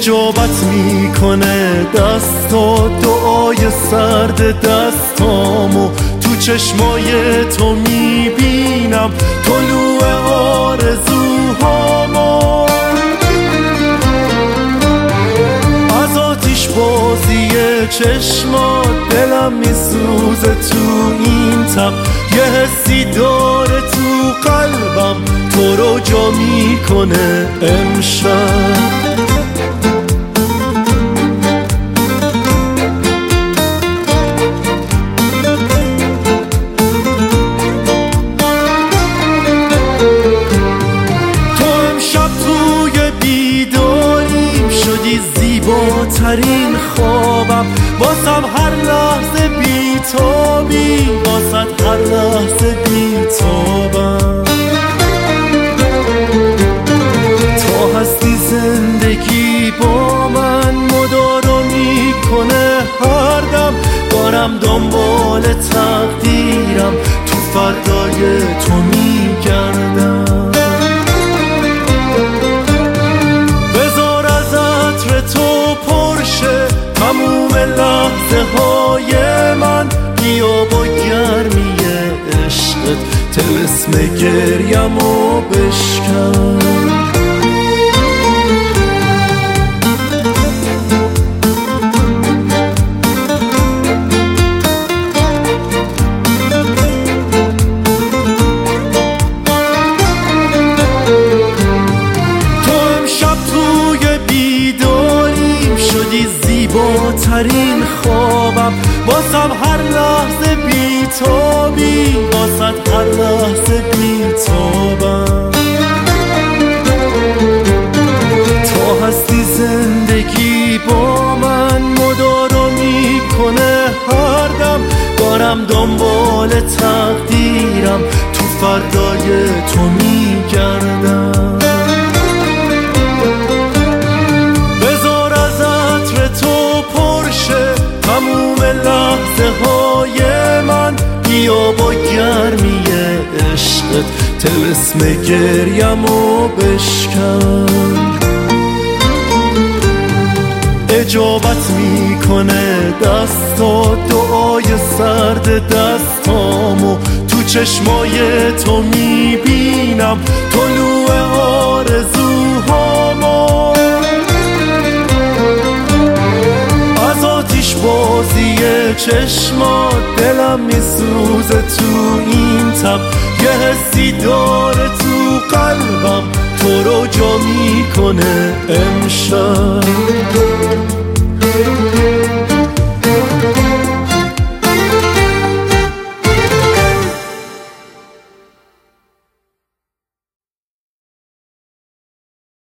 اجابت میکنه دست و دعای سرد دستامو تو چشمای تو میبینم طلوع آرزوهامو از آتیش بازی چشمات دلم میسوزه تو این تب یه حسی داره تو قلبم تو رو جا میکنه امشب زیباترین خوابم واسم هر لحظه بیتابی واسد هر لحظه بیتابم تا هستی زندگی با من مدارا میکنه هر دم دارم دنبال تقدیرم تو فردای تو میگردم تو پرشه تموم لحظه های من بیا با گرمی عشقت طلسم گریم و بشکن زیباترین خوابم واسم هر لحظه بیتابی واسد هر لحظه بیتابم تا هستی زندگی با من مدارا میکنه هر دم دارم دنبال تقدیرم تو فردای تو میگردم تموم لحظه های من بیا با گرمی عشقت طلسم گریم و بشکن اجابت میکنه دست و دعای سرد دستامو تو چشمای تو میبینم طلوع آرزوهامو بازی چشمات دلم میسوزه تو این تب یه حسی داره تو قلبم تو رو جا میکنه امشب